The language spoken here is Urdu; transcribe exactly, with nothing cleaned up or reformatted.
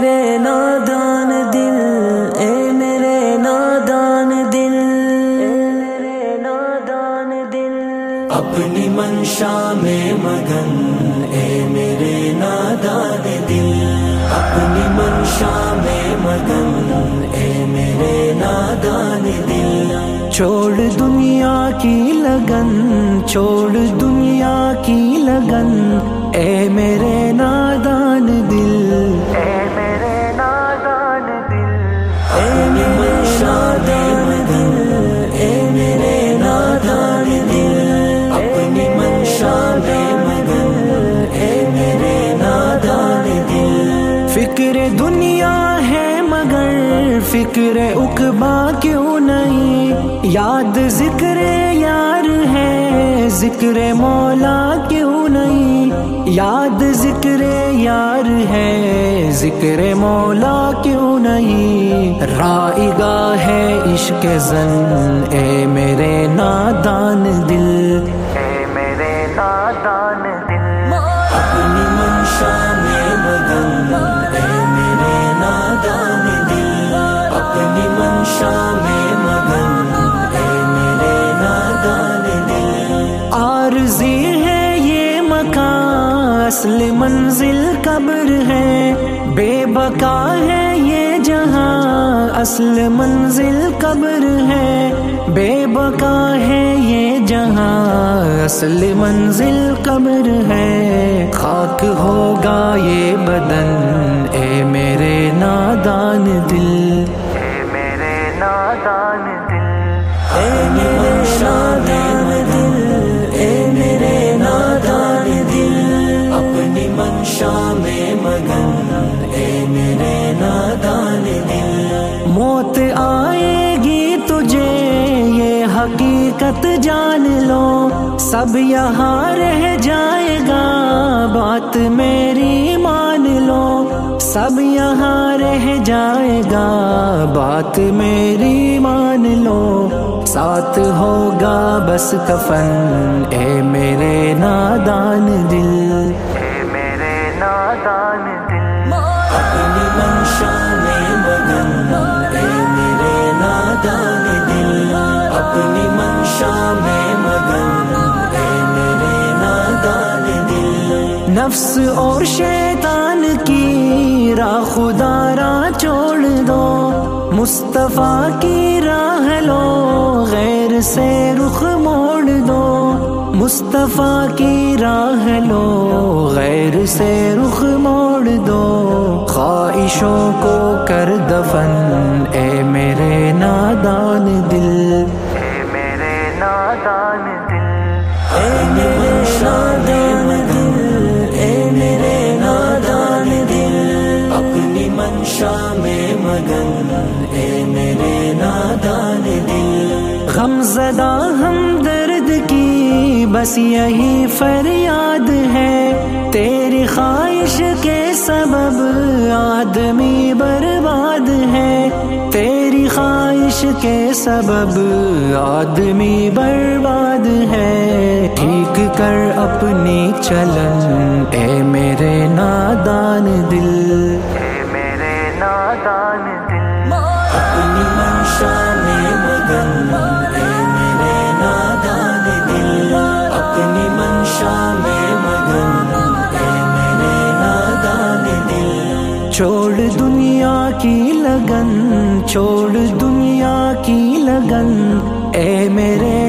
میرے نادان دل، اے میرے نادان دل، میرے نادان دل، اپنی منشا میں مگن، اے میرے نادان دل، اپنی منشا میں مگن، اے میرے نادان دل، چھوڑ دنیا کی لگن، چھوڑ دنیا کی لگن، اے میرے نادان دل، اے میرے نادان دل، اے میرے نادان دل، اے میرے نادان دل، اپنی منشا میں مگن، اے میرے نادان دل، فکر دنیا ہے مگر فکر عقبا کیوں نہیں، یاد ذکر یار ہے ذکر مولا کیوں نہیں، یاد ذکر یار ہے ذکر مولا کیوں نہیں، رائگا ہے عشق زن، اے میرے نادان دل، اے میرے نادان دل، اپنی منشا میں مگن، اے میرے نادان دل، اپنی منشا میں مگن، اے میرے نادان دل، عارضی ہے یہ مکان اصل منزل قبر ہے، بے بقا ہے یہ جہاں اصل منزل قبر ہے، بے بقا ہے یہ جہاں اصل منزل قبر ہے، خاک ہوگا یہ بدن، اے میرے نادان دل، اے میرے نادان دل، اے میرے نادان دل، اے میرے نادان دل، اپنی منشا میں مگن، اے میرے نادان دل، موت آئے گی تجھے یہ حقیقت جان لو، سب یہاں رہ جائے گا بات میری مان لو، سب یہاں رہ جائے گا بات میری مان لو، ساتھ ہوگا بس کفن، اے میرے نادان دل، اے میرے نادان دل، اپنی منشا میں مگن، اے میرے نادان دل، اپنی منشا میں مگن، اے میرے نادان دل، نفس اور شیطان کی راہ خدا راہ چھوڑ دو، مصطفیٰ کی راہ لو غیر سے رخ موڑ دو، مصطفیٰ کی راہ لو غیر سے رخ موڑ دو، خواہشوں کو کر دفن، اے میرے نادان دل، اے میرے نادان دل، اے میرے نادان دل، اے میرے نادان دل، اپنی منشا میں مگن، اے میرے نادان دل، غم زدہ ہمدرد کی بس یہی فریاد ہے، تیری خواہش کے سبب آدمی برباد ہے، تیری خواہش کے سبب آدمی برباد ہے، ٹھیک کر اپنی چلن، اے میرے نادان دل، اے میرے نادان دل، اپنی منشا میں مگن، اے میرے نادان دل، اپنی منشا میں مگن، اے میرے نادان دل، چھوڑ دنیا کی لگن، چھوڑ دنیا کی لگن، اے میرے